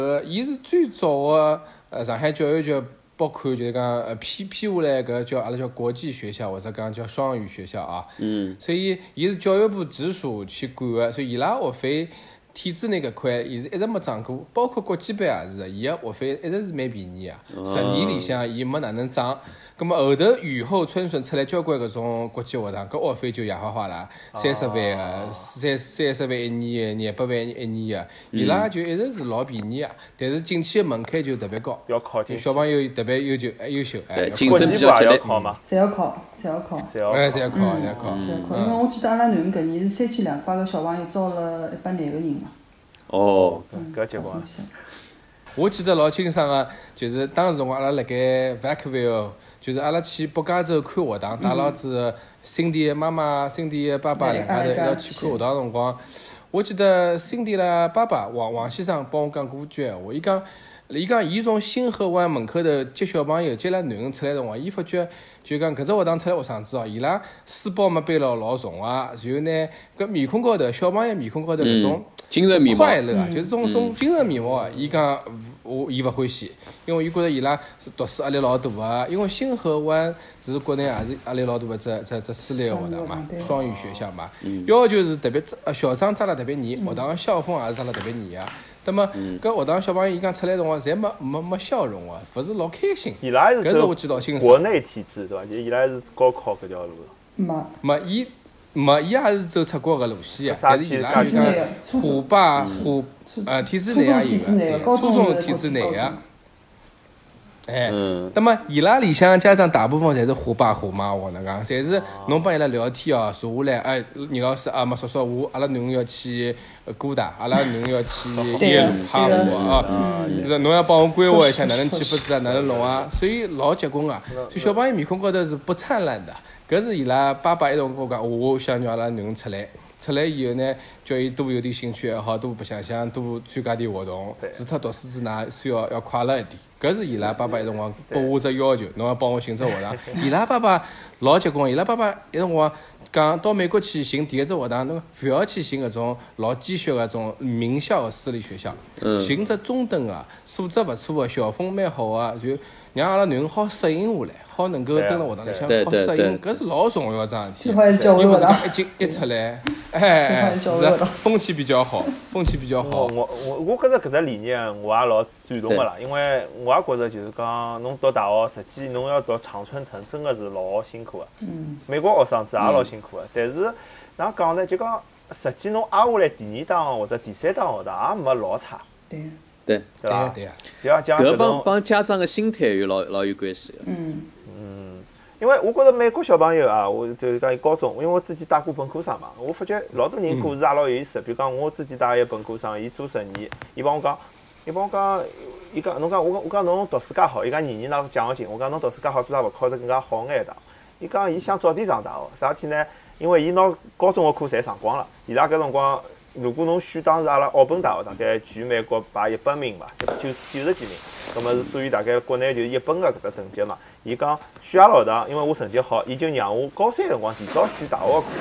伊是最早的上海教育局拨款，就是讲批下来搿叫阿拉叫国际学校或者讲叫双语学校啊。所以伊是教育部直属去管的，所以伊拉学费。体制内搿块，伊是一直没涨过，包括国际班也是的，伊个学费一直是蛮便宜啊。10年里向，伊没哪能涨。咁么后头雨后春笋出来交关搿种国际学堂，搿学费就野花花啦，30万个，30万一年个，200万一年个，伊拉就一直是老便宜啊。但是进去个门槛就特别高， 要考进去。 小朋友特别优秀， 对，竞争比较激烈。 考嘛？ 侪要考。 侪要考。 因为我记得阿拉囡搿年是3200个小朋友招了100廿个人嘛。 哦， 搿结棍。 我记得老清爽个，就是当时辰光阿拉辣盖 Vacville， 就是阿拉去北加州看学堂，带牢子Cindy 的妈妈、Cindy 的爸爸两家头一道去看学堂辰光，我记得 Cindy 啦爸爸王先生帮我讲过句闲话，伊讲伊从新河湾门口头接小朋友接了囡恩出来辰光，伊发觉就讲搿只学堂出来学生子哦，伊拉书包没背牢老重啊，然后呢搿面孔高头小朋友面孔高头搿种精神面貌快乐啊，就是种精神面貌啊，伊讲伊勿欢喜，因为伊觉得伊拉是读书压力老大啊，因为新河湾是国内也是压力老大的这私立学堂嘛，双语学校嘛，要求是特别校长抓了特别严，学堂校风也是抓了特别严啊。那么搿学堂小朋友伊讲出来辰光，侪没笑容啊，勿是老开心。 伊拉是走国内体制对伐？就伊拉是高考搿条路。 伊也是走出国个路线啊，但是伊拉就讲体制内也有个，初中体制内个。那么伊拉里向家长大部分侪是虎爸虎妈，我能讲，侪是侬帮伊拉聊天哦，坐下来，倪老师啊，没说阿拉囡恩要去哥大，阿拉囡恩要去耶鲁、哈佛啊，侬要帮我规划一下哪能去法子啊，哪能弄啊，所以老结棍啊，所以小朋友面孔高头是不灿烂的，搿是伊拉爸爸一直跟我讲，我想让阿拉囡恩出来以后呢，叫伊多有点兴趣爱好，多白相相，多参加点活动，除脱读书之外，需要快乐一点。搿是伊拉爸爸一辰光拨我只要求，侬要帮我寻只学堂。伊拉爸爸老结棍，伊拉爸爸一辰光讲到美国去寻第一只学堂，侬勿要去寻搿种老鸡血个种名校个私立学校，寻只中等个，素质勿错个，校风蛮好个，就让阿拉囡恩好适应下来，好能够蹲辣学堂里向好适应，搿是老重要桩事体。伊勿是讲一出来，是风气比较好。我觉着搿只理念我也老赞同个啦，因为我也觉着就是讲侬读大学，实际侬要读常春藤真个是老辛苦个。美国学生子也老辛苦个，但是哪讲呢？就讲实际侬挨下来第2档或者第3档学堂也没老差。 对伐？ 搿帮家长个心态有老有关系个。 因为我觉着美国小朋友啊，我就是讲高中，因为我之前带过本科生嘛，我发觉老多人故事也老有意思。比如讲，我之前带一个本科生，伊做实验，伊帮我讲，伊讲侬讲我讲侬读书介好，伊讲年拿奖学金，我讲侬读书介好，做啥勿考得更加好眼一档？伊讲伊想早点上大学，啥事体呢？因为伊拿高中个课侪上光了，伊拉搿辰光。如果侬选当时阿拉澳本大学，大概全美国排100名吧，90几名，葛末是属于大概国内就1本个搿只等级嘛。伊讲选阿拉学堂，因为我成绩好，伊就让我高3辰光提早选大学课。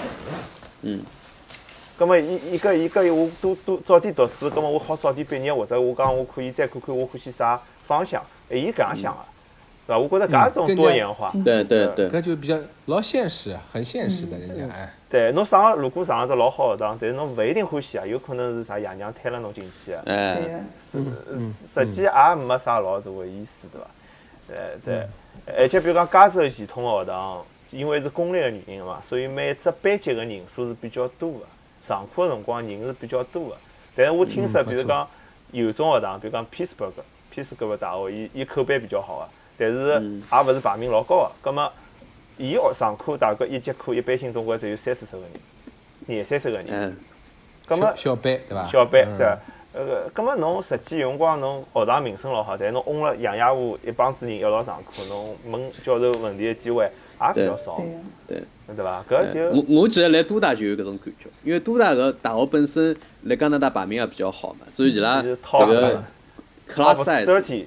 葛末伊搿我都早点读书，葛末我好早点毕业，或者我讲我可以再看看我欢喜啥方向。伊搿样想个，是吧？我觉得搿种多元化。 对， 搿就比较老现实，很现实的人家对，侬如果上了只老好学堂，但是侬勿一定欢喜啊，有可能是啥爷娘推了侬进去啊。实际也没啥老大个意思，对伐？对，而且比如讲加州系统个学堂，因为是公立个原因嘛，所以每只班级个人数是比较多个，上课个辰光人是比较多个。但是我听说，比如讲有种学堂，比如讲 Pittsburgh 大学，伊口碑比较好个，但是也勿是排名老高个，葛末。伊上课大概一节课一般性总归只有30个人，20-30个人。葛末小班对伐？ 小班对。葛末侬实际有辰光侬学堂名声老好，但是侬嗡了洋雅户一帮子人一道上课，侬问教授问题个机会也比较少。 对伐？搿就我记得来多大就有搿种感觉，因为多大个大学本身来加拿大排名也比较好嘛，所以伊拉搿个 class size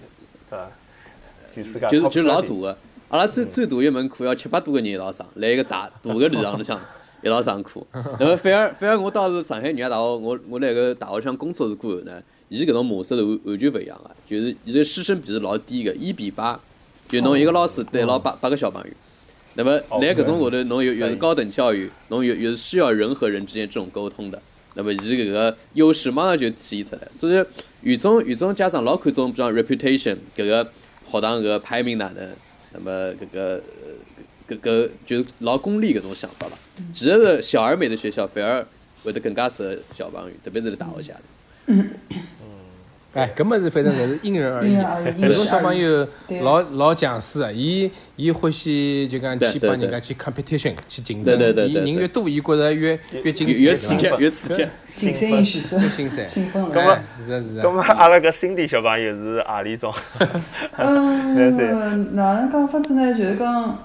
就老大个。阿拉最大一门课要700多个人一道上，来一个大个礼堂里向一道上课。那么反而我当时上海女大学，我辣个大学里向工作过后呢， 伊搿种模式是完全勿一样个，就是伊个师生比是老低个，1:8，就侬一个老师对牢8个小朋友。那么辣搿种下头，侬又是高等教育，侬又是需要人和人之间这种沟通的。那么伊搿个优势马上就体现出来，所以语种家长老看重，比方 reputation 搿个学堂搿个排名哪能，那么搿个就是老功利搿种想法吧。其实是小而美的学校反而会得更加适合小朋友，特别是辣大学下头。 哎，搿么是反正侪是因人而异。有种小朋友老强势个，伊欢喜就讲去帮人家去 competition 去竞争，伊人越多，伊觉着越精彩， 越刺激，越刺激。 竞赛引选手， 兴奋。 搿么搿么阿拉搿新地小朋友是何里种？ 哪能讲法子呢？就是讲，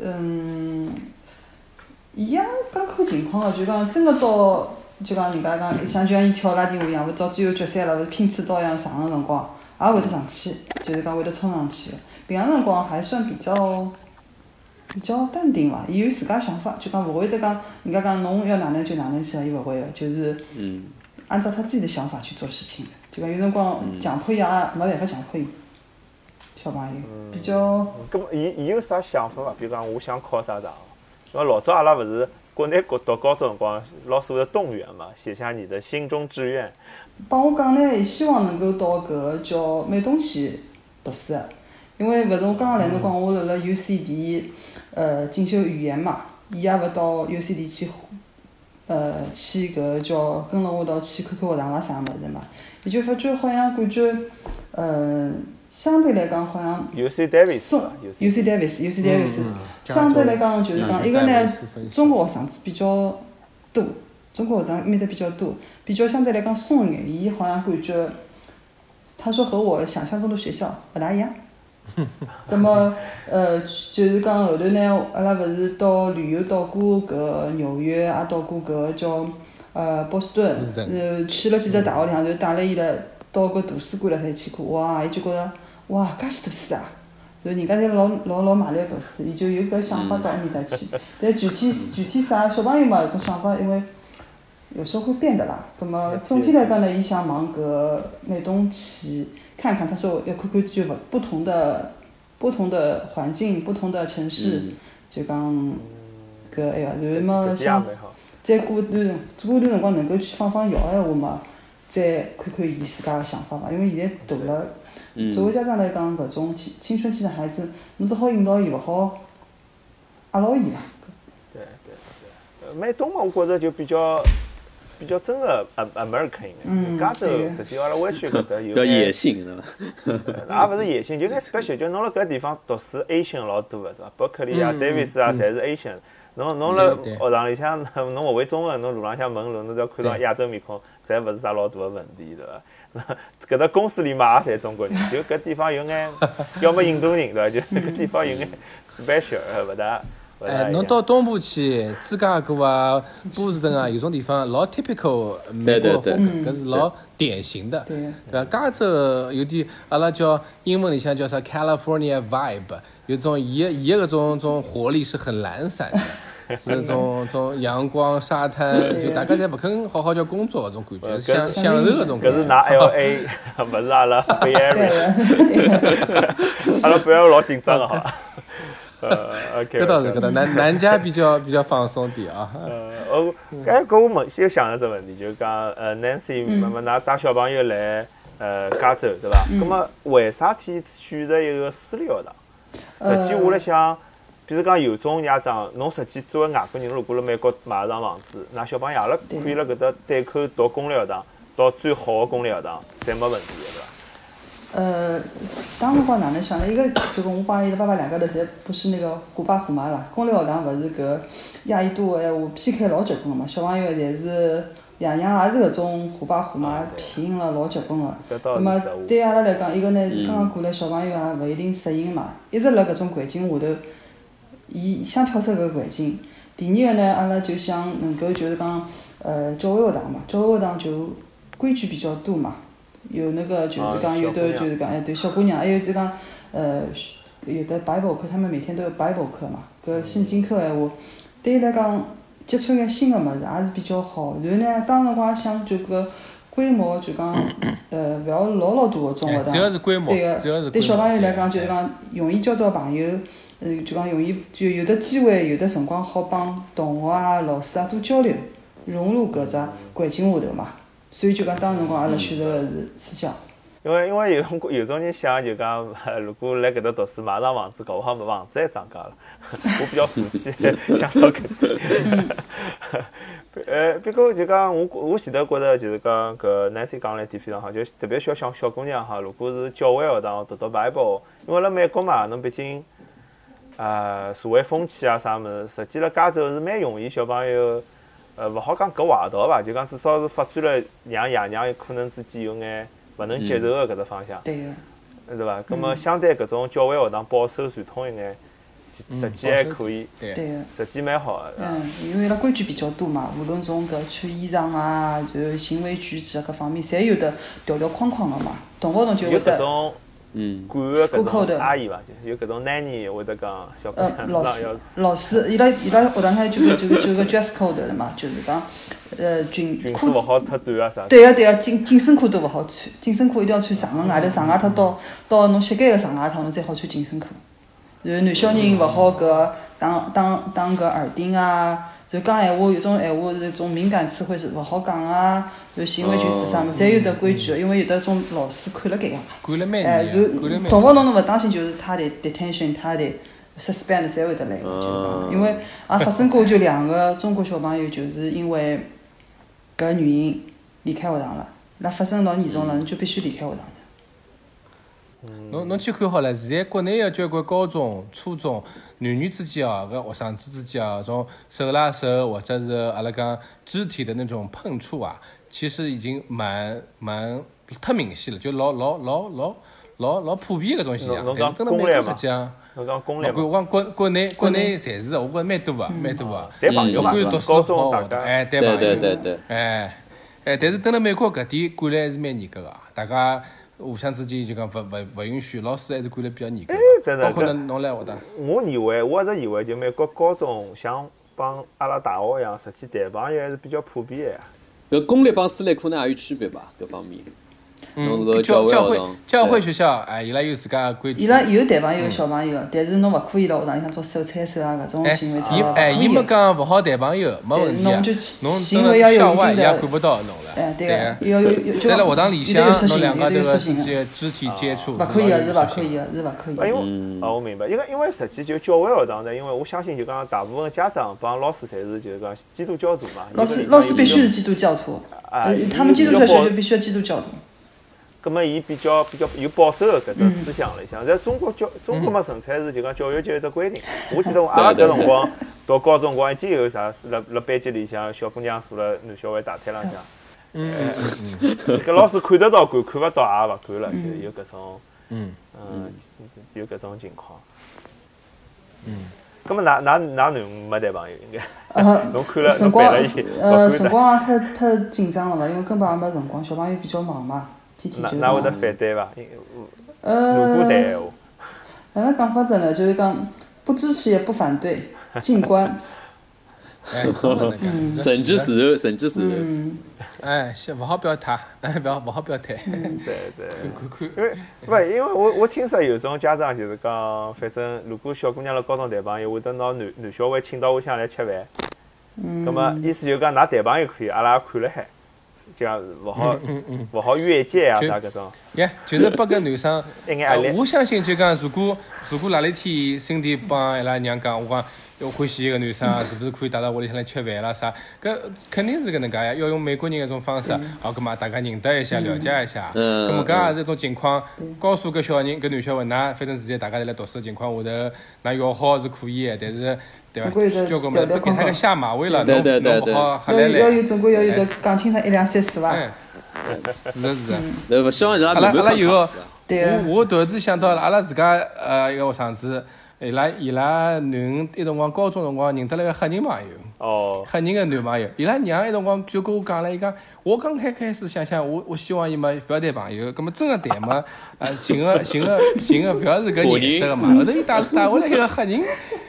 伊也讲看情况个，就讲真个到。就讲人家讲，像就像伊跳拉丁舞一样，勿到最后决赛了，勿是拼刺刀一样上个辰光，也会得上去，就是讲会得冲上去个。平常辰光还算比较淡定伐，伊有自家想法，就讲勿会得讲，人家讲侬要哪能就哪能去了，伊勿会个，就是按照他自己的想法去做事情。就讲有辰光强迫伊也没办法强迫伊，小朋友比较。 咁伊有啥想法伐？比如讲，我想考啥大学？因为老早阿拉勿是。国内读高中辰光，老师会得动员嘛，写下你的心中志愿。 帮我讲呢，伊希望能够到搿个叫美东去读书个，因为勿是我刚刚来辰光，我辣 UCD 进修语言嘛，伊也勿到 UCD 去去搿叫跟了我一道去看看学堂啦啥物事嘛，伊就发觉好像感觉相对来讲好像 UC Davis 相对来讲就是讲一个呢，中国学生子比较多，中国学生面的比较多，比较相对来讲松一眼。伊好像感觉，他说和我想象中的学校不大一样。那么就是讲后头呢，阿拉勿是到旅游到过搿纽约，也到过搿叫波士顿，去了几只大学里向，就带了伊拉到搿图书馆辣海去看，哇，伊就觉着。哇，介许多书啊！就人家侪老卖力读书，伊就有搿想法到埃面搭去。但具体啥小朋友嘛，搿种想法因为有时候会变的啦。葛么总体来讲呢，伊想往搿美东去看看。他说要看看就不同的环境、不同的城市，就讲搿哎呀，然后嘛想再过段辰光能够去放摇闲话嘛，再看看伊自家个想法伐。因为现在大了。作为家长来讲，搿种青春期的孩子，侬只好引导伊，勿好压牢伊啦。 对，美东嘛，我觉着就比较真个 American 一眼。加州实际阿拉湾区搿搭有比较野性， 对伐？也勿是野性，就眼 special，就侬辣搿地方读书 Asian 老多个，对伐？伯克利啊、Davis 啊，侪是 Asian。侬辣学堂里向，侬勿会中文，侬路浪向问路，侬只要看到亚洲面孔，侪勿是啥老大个问题，对伐？搿搭公司里嘛也侪中国人，就搿地方有眼，要么印度人对伐？就搿地方有眼 special，勿大。 侬到东部去，芝加哥啊、波士顿啊，有种地方老 typical 美国风格，搿是老典型的，对伐？加州有点阿拉叫英文里向叫啥 California vibe， 有种伊个搿种活力是很懒散的。是种阳光沙滩，就大家侪勿肯好好叫工作搿种感觉，享受搿种感觉。 搿是拿 LA， 勿是阿拉 Bay Area。阿拉 Bay Area 老紧张个好伐？OK。搿倒是搿倒，南加比较放松点啊。 搿我问先想了只问题，就是讲Nancy，㑚带小朋友来加州对伐？葛末为啥体选择一个私立学堂？实际我辣想。比如讲，有种家长，侬实际作为外国人，如果辣美国买一幢房子，那小朋友阿拉可以辣搿搭对口读公立学堂，到最好的公立学堂，侪没问题的，对伐？ 当辰光哪能想呢？一个就跟我帮伊拉爸爸两个头侪不是那个虎爸虎妈啦。公立学堂勿是搿亚裔多个闲话，PK 老结棍个嘛，小朋友侪是爷娘也是搿种虎爸虎妈拼了老结棍个。那么对阿拉来讲，一个呢是刚刚过来小朋友也勿一定适应嘛，一直辣搿种环境下头。伊想跳出搿个环境。第二个呢，阿拉就想能够就是讲，教会学堂嘛，教会学堂就规矩比较多嘛，有那个就是讲有的就是讲对小姑娘，还有就讲有的 Bible 课，他们每天都有 Bible 课嘛，搿圣经课闲话，对伊来讲接触眼新个物事也是比较好。然后呢，当辰光想就搿规模就讲勿要老大个种学堂。 只要是规模， 对个， 只要是对小朋友来讲， 对就是讲容易交到朋友，就讲容易就有的机会，有的辰光好帮同学啊、老师啊多交流，融入搿只环境下头嘛。所以就讲当时辰光阿拉选择个是私教。 因为有种人想就讲，如果来搿搭读书，马上房子搞好，房子还涨价了。我比较俗气，想到搿点。不过就讲我前头觉着就是讲搿 Nancy 讲了一点非常好，就特别小姑娘哈，如果是教会学堂读 Bible， 因为辣美国嘛，侬毕竟社会风气啊啥物事，实际辣加州是蛮容易小朋友勿好讲搿坏道伐，就讲至少是发展了让爷娘可能之间有眼勿能接受的搿只方向， 对个。 对伐？葛末相对搿种教会学堂保守传统一眼，实际还可以， 对个。 实际蛮好个。 因为伊拉规矩比较多嘛，无论从搿穿衣裳啊，就行为举止啊各方面，侪有的条框框个嘛。同学侬就会得。 有搿种管个搿种阿姨伐，有搿种 nanny 会得讲小姑娘老师，伊拉学堂还就个 dress code 了嘛，就是讲裙子勿好太短啊啥。 对个，紧身裤都勿好穿，紧身裤一定要穿长个外头，上外头到侬膝盖个上外头，侬才好穿紧身裤。然后男小人勿好搿当搿耳钉啊，就讲闲话有种闲话是种敏感词汇是勿好讲啊，然后行为举止啥物事侪有得规矩个，因为有得种老师看了盖个嘛。 管了蛮严， 然后同学侬勿当心就是他的 detention， 他的 suspend 侪会得来个，就是讲，因为也发生过就2个中国小朋友就是因为搿原因离开学堂了，那发生老严重了，侬就必须离开学堂。 侬去看好了，现在国内个交关高中、初中，男女之间啊，搿学生子之间啊，种手拉手或者是阿拉讲肢体的那种碰触啊，其实已经蛮太明显了，就老普遍搿种现象。 侬讲公立嘛？侬讲公立嘛？ 我讲国内侪是，我觉着蛮多个，蛮多个。 谈朋友嘛，高中大家谈朋友， 对。 但是等辣美国搿点管理还是蛮严格个，大家互相之间就讲勿允许，老师还是管得比较严格。包括侬来学堂。 我一直以为就美国高中像帮阿拉大学一样，实际谈朋友还是比较普遍个。搿公立帮私立可能也有区别吧，搿方面。 教会学校，伊拉有自家个规矩。 伊拉有谈朋友个小朋友，但是侬勿可以辣学堂里向做手牵手啊搿种行为出来。 伊没讲勿好谈朋友，没问题。 侬就行为要有校外一定的。 也看不到侬了。 对个，要有就。 在辣学堂里向，侬两家头个之间肢体接触。 勿可以个，是勿可以个，是勿可以个。 因为我明白，因为实际就教会学堂呢，因为我相信就讲大部分家长帮老师侪是就是讲基督教徒嘛。 老师必须是基督教徒，他们基督教学就必须要基督教徒。 葛末伊比较有保守的搿只思想里向，在中国嘛，纯粹是就讲教育局有只规定。我记得阿拉搿辰光读高中辰光已经有啥辣班级里向小姑娘坐辣男小孩大腿浪向。搿老师看得到管，看勿到也勿管了，就有搿种有搿种情况。葛末㑚囡没谈朋友应该？侬看了侬陪了伊， 辰光也太紧张了嘛，因为根本也没辰光，小朋友比较忙嘛。 哪会得反对伐？如果谈闲话， 哪能讲法子呢？就是讲不支持也不反对，静观。 慎之时候。 勿好表态，勿好表态。 对。因为我听说有种家长就是讲，反正如果小姑娘辣高中谈朋友，会得拿男小孩请到屋里向来吃饭。葛末意思就讲，㑚谈朋友可以，阿拉也看了海。就讲勿好越界啊啥搿种。 就是拨搿男生一眼压力。 我相信就讲，如果哪里天身体帮伊拉娘讲，我讲要欢喜一个男生，是不是可以带到屋里向来吃饭啦啥？搿肯定是搿能介呀，要用美国人搿种方式，搿么大家认得一下，了解一下。搿么搿也是一种情况，告诉搿小人搿男小孩，㑚反正现在大家侪辣读书的情况下头，㑚要好是可以的，但是。对伐？交关么都给他个下马威了，侬勿好瞎来来。 要有总归要有得讲清爽1、2、3、4伐？ 是的。希望让阿拉有个，我突然之想到了，阿拉自家一个学生子，伊拉囡一辰光高中辰光认得了个黑人朋友，黑人个男朋友，伊拉娘一辰光就跟我讲了，伊讲我刚开始想，我希望伊嘛勿要谈朋友，葛末真个谈嘛，寻个勿要是搿颜色个嘛，后头伊带回来一个黑人。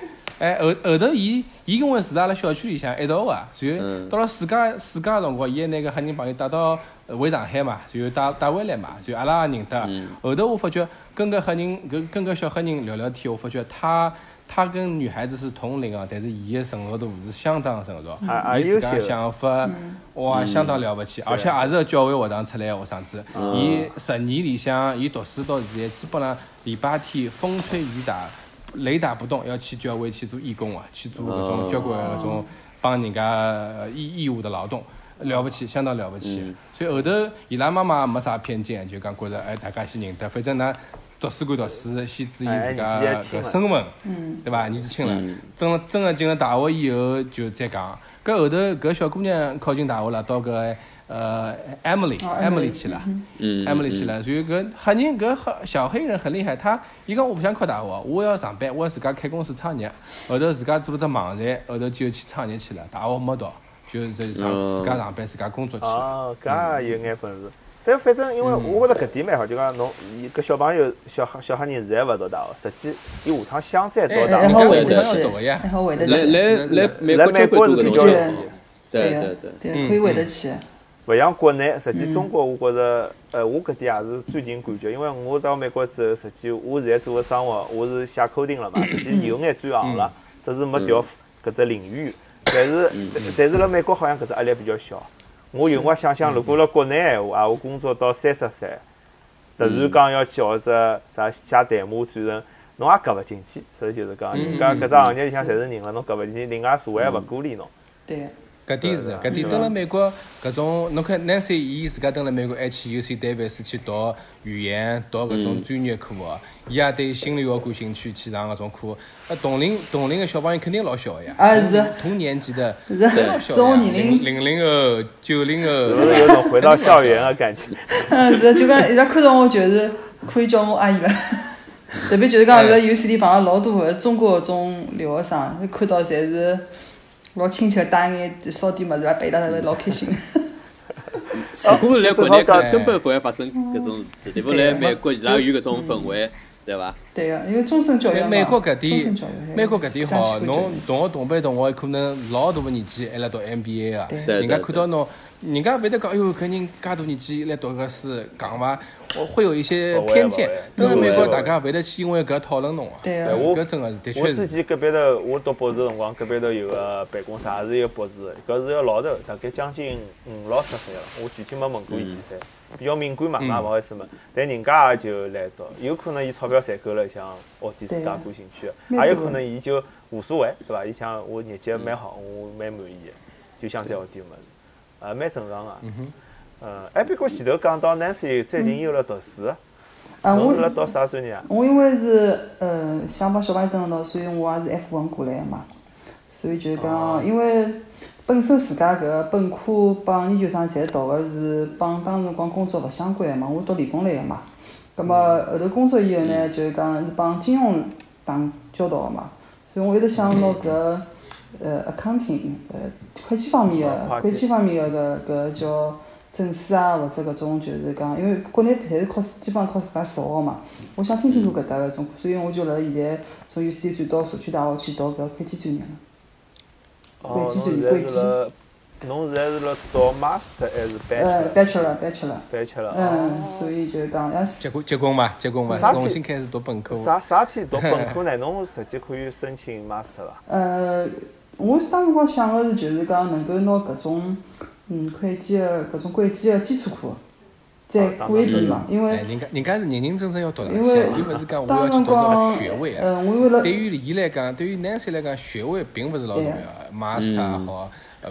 后头伊因为是阿拉小区里向一道个，然后到了暑假辰光，伊那个黑人帮伊带到回上海嘛，然后带回来嘛，就阿拉也认得。后头我发觉跟个小黑人聊聊天，我发觉他跟女孩子是同龄啊，但是伊的成熟度是相当成熟，伊自家想法哇相当了不起，而且也是个教会学堂出来的学生子。伊10年里向，伊读书到现在，基本上礼拜天风吹雨打。雷打不动，要去教会去做义工啊，去做搿种交关搿种帮人家义务的劳动，了不起，相当了不起。所以后头伊拉妈妈没啥偏见，就讲觉着大家先认得，反正㑚读书归读书，先注意自家搿身份，对伐？年纪轻了，真个进了大学以后就再讲。搿后头搿小姑娘考进大学了，到搿Emily 去了，Emily 去了。然后搿黑人搿小黑人很厉害，伊讲我不想考大学，我要上班，我要自家开公司创业。后头自家做了只网站，后头就去创业去了，大学没读，就自家上班，自家工作去。 哦，搿也有眼本事。但反正因为我觉着搿点蛮好，就讲侬搿小朋友小黑人现在勿读大学，实际伊下趟想再读大学， 还好会得起， 还好会得起。 来美国是比较容易，对， 可以会得起。 勿像国内，实际中国我觉着，我搿点也是最近感觉，因为我到美国之后，实际我现在做个生活，我是写 coding 了嘛，实际有眼转行了，只是没调搿只领域。但是辣美国好像搿只压力比较小。我有辰光想，如果辣国内闲话，我工作到30岁，突然讲要去学只啥写代码转成，侬也夹勿进去。实际就是讲，人家搿只行业里向侪是人了，侬夹勿进去，另外社会也勿鼓励侬。 对。 搿点是，搿点蹲辣美国搿种，侬看 Nancy 伊自家蹲辣美国还去 UC Davis 去读语言，读搿种专业课哦，伊也对心理学感兴趣，去上搿种课。同龄的小朋友肯定老小个呀， 是同年级的， 是种年龄 00后、90后， 是有种回到校园的感觉。 是就讲一直看到我就是可以叫我阿姨了，特别就是讲搿 UCD 碰到老多个中国搿种留学生，看到侪是。老亲切，带眼烧点物事来陪伊拉，老开心。 如果来国内根本不会发生搿种事体，对不？来美国伊拉有搿种氛围，对伐？ 对个，因为终身教育嘛。 美国搿点好，侬同学同班同学可能老大个年纪还辣读 MBA 啊，人家看到侬，人家会得讲，哎哟，搿人介大年纪来读搿书，讲伐？会有一些偏见。蹲辣美国，大家会得去因为搿讨论侬啊。 对个， 搿真个是的确是。 我之前隔壁头，我读博士个辰光，隔壁头有个办公室，也是一个博士，搿是个老头，大概将近50-60岁了。我具体没问过伊几岁，比较敏感嘛，勿好意思问。但人家也就来读，有可能伊钞票赚够了，想学点自家感兴趣个，也有可能伊就无所谓，对伐？伊想我日脚蛮好，我蛮满意个，就想再学点物事，蛮正常个。不过前头讲到 Nancy 最近又辣读书，侬是辣读啥专业啊？ 我因为是想帮小朋友登到，所以我也是 F1过来个嘛。所以就是讲，因为本身自家搿本科帮研究生侪读个是帮当时辰光工作勿相关个嘛，我读理工类个嘛。葛末后头工作以后呢，就是讲是帮金融打交道个嘛，所以我一直想拿搿accounting 会计方面个搿叫。证书啊，或者搿种就是讲，因为国内侪是基本上靠自家实学嘛。我想听听看搿搭搿种，所以我就辣现在从 UCD 转到社区大学去读搿会计专业了。会计。 侬现在是辣读 master 还是 bachelor？bachelor。所以就是讲要结棍伐？重新开始读本科。 啥体读本科呢？侬实际可以申请 master 伐？ 我当辰光想个是，就是讲能够拿搿种。会计个搿种会计个基础课，再过一遍嘛，因为人家是认真要读上去，伊勿是讲我要去读个学位啊。对于伊来讲，对于 Nancy 来讲，学位并勿是老重要 ，master 也好，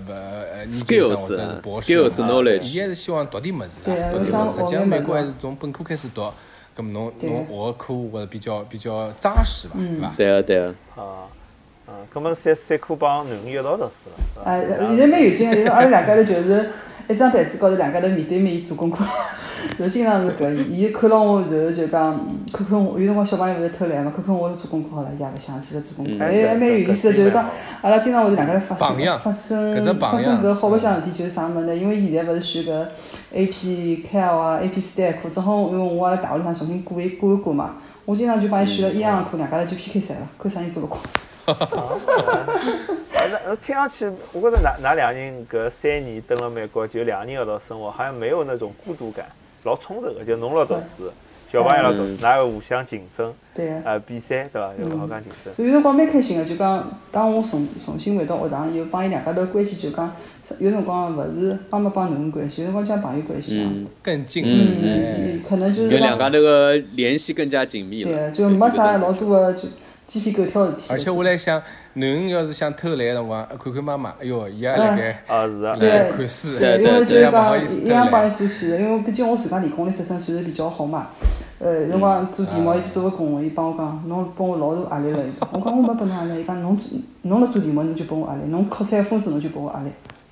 skills knowledge， 伊还是希望读点物事啦，读点物事。实际上美国还是从本科开始读，咁侬学个科我觉着比较扎实吧，对伐？ 对个。 搿么三科帮囡恩一道读书了。 现在蛮有劲个，因为阿拉两家头就是一张台子高头，两家头面对面做功课，就经常是搿伊看牢我，然后就讲看我，有辰光小朋友勿是偷懒嘛，看我做功课好了，伊也勿想去了做功课，还蛮有意思个，就是讲阿拉经常会是两家头发生搿好白相事体，就是啥物事呢？因为现在勿是选搿 AP Cal 啊 AP Stat 课，正好因为我阿拉大学里向重新过一过嘛，我经常就帮伊选了一样个课，两家头就 PK 赛了，看啥人做了快。 听上去，我觉得哪两人搿3年蹲了美国，就两人一道生活，好像没有那种孤独感，老冲突的。就侬辣读书，小朋友辣读书，㑚要互相竞争， 对比赛对伐？有好讲竞争。 所以有辰光蛮开心个，就讲当我重新回到学堂，又帮伊两家头关系就讲，有辰光勿是帮侬帮侬关系，有辰光像朋友关系一样。 更近。 可能就是跟两家头个联系更加紧密了。 对，就没啥老多个就鸡皮疙瘩事体。 而且我来想，囡恩要是想偷懒个辰光，看看妈妈，哎哟，伊也辣盖是的。 来看书， 对，因为就是不好讲意思偷一样帮伊懒。 做书的，因为毕竟我自家理工类出身算是比较好嘛。有辰光做题目，伊去做个功课，伊帮我讲，侬帮我老大压力了。我讲我没拨侬压力，伊讲侬辣做题目，侬就拨我压力；侬考出来分数，侬就拨我压力。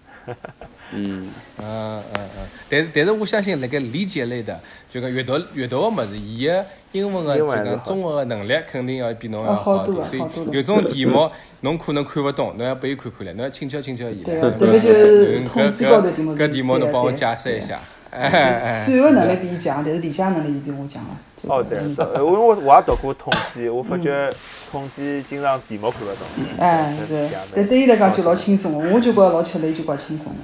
但是我相信，辣盖理解类的，就讲阅读个物事，伊个英文个就讲综合个能力肯定要比侬要好点。所以有种题目侬可能看勿懂，侬要拨伊看看唻，侬要请教伊唻。 对个，特别就是统计高头题目。 搿题目侬帮我解释一下。 算个能力比伊强，但是理解能力伊比我强了。 对，因为我也读过统计，我发觉统计经常题目看勿懂。 是，但对伊来讲就老轻松个，我就觉着老吃力，就怪轻松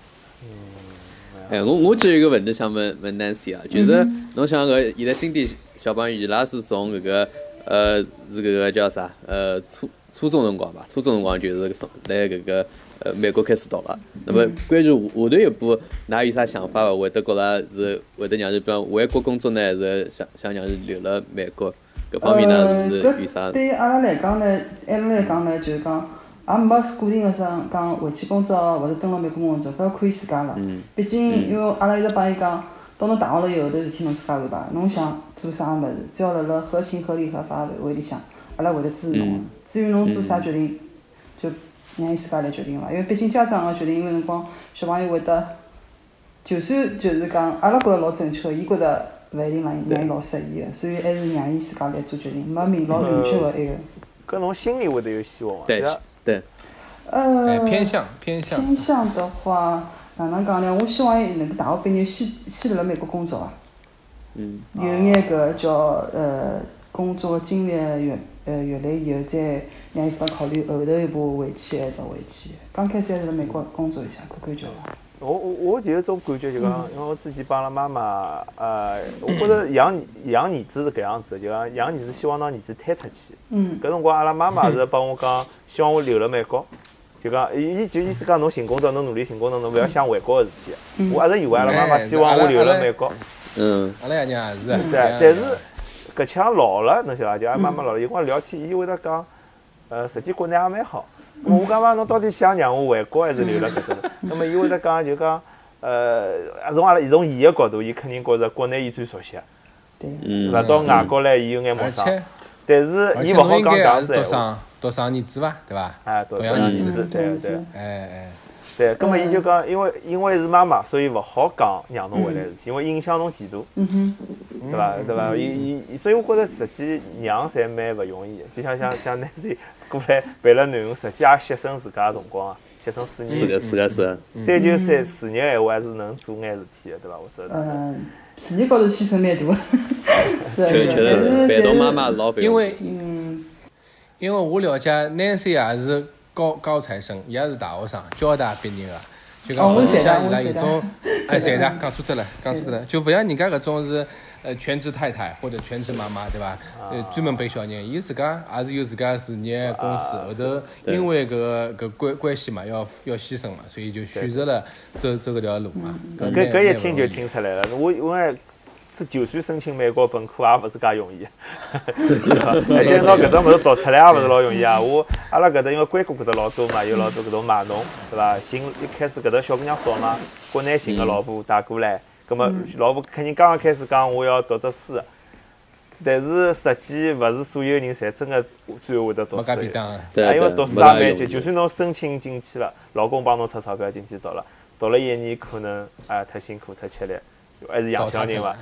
个。我就有一个问题想问 Nancy 啊，就是侬想搿现在新的小朋友伊拉是从搿个是搿个叫啥初中辰光吧，初中辰光就是来搿个美国开始读了。那么关于下头一步，㑚有啥想法伐？会得觉着是会得让是比方回国工作呢，还是想让是留辣美国？搿方面呢是有啥？ 对于阿拉来讲呢，就是讲也没固定个讲回去工作或者蹲辣美国工作，搿看伊自家了。毕竟因为阿拉一直帮伊讲，到侬大学了以后头事体侬自家安排，侬想做啥物事，只要辣合情合理合法范围里向，阿拉会得支持侬。至于侬做啥决定，就让伊自家来决定伐。因为毕竟家长个决定，有辰光小朋友会得，就算就是讲阿拉觉着老正确，伊觉着勿一定让伊老适意个，所以还是让伊自家来做决定，没老明确个埃个。 搿侬心里会得有希望伐？ 对。 偏向。 偏向的话，哪能讲呢？我希望伊能够大学毕业先辣美国工作伐。有眼搿叫工作经历阅历以后，再让伊自家考虑后头一步回去还是勿回去。刚开始还是辣美国工作一下，看看就好。 我就有种感觉，就讲，因为我之前帮阿拉妈妈，我觉着养儿子是搿样子，就讲养儿子希望拿儿子推出去。搿辰光阿拉妈妈是帮我讲，希望我留辣美国，就讲伊就意思讲侬寻工作，侬努力寻工作，侬勿要想回国个事体。我一直以为阿拉妈妈希望我留辣美国。 阿拉爷娘也是。 对，但是搿腔老了，侬晓得伐？就阿拉妈妈老了，有辰光聊天，伊会得讲，实际国内也蛮好。我讲嘛，侬到底想让我回国还是留辣搿搭？那么伊会得讲，就讲，从伊个角度，伊肯定觉着国内伊最熟悉，对伐？到外国来，伊有眼陌生。但是伊勿好讲这样子闲话。 读上儿子伐，对伐？ 读儿子，对。对，葛末伊就讲，因为是妈妈，所以勿好讲让侬回来事体，因为影响侬前途，对伐？所以我觉着实际娘侪蛮勿容易的，就像Nancy过来陪了囡恩，实际也牺牲自家个辰光啊，牺牲4年。 是个。 追求事业闲话，还是能做眼事体的，对伐？我觉着。 事业高头牺牲蛮大。 确实，陪同妈妈老费。 因为我了解 Nancy 也是高材生，伊也是大学生，交大毕业个，就讲勿像伊拉有种，谁的讲错脱了，就勿像人家搿种是全职太太或者全职妈妈，对伐？专门陪小人，伊自家也是有自家事业公司，后头因为搿关系嘛，要牺牲嘛，所以就选择了走搿条路嘛。 搿一听就听出来了，我因为。就算申请美国本科也勿是介容易，而且拿搿种物事读出来也勿是老容易啊！阿拉搿搭因为硅谷搿搭老多嘛，有老多搿种码农，对伐？一开始搿搭小姑娘少嘛，国内寻个老婆带过来，葛末老婆肯定刚刚开始讲我要读书，但是实际勿是所有人侪真个最后会得读书的，因为读书也蛮急，就算侬申请进去了，老公帮侬出钞票进去读了1年可能太辛苦太吃力。还是养小人伐？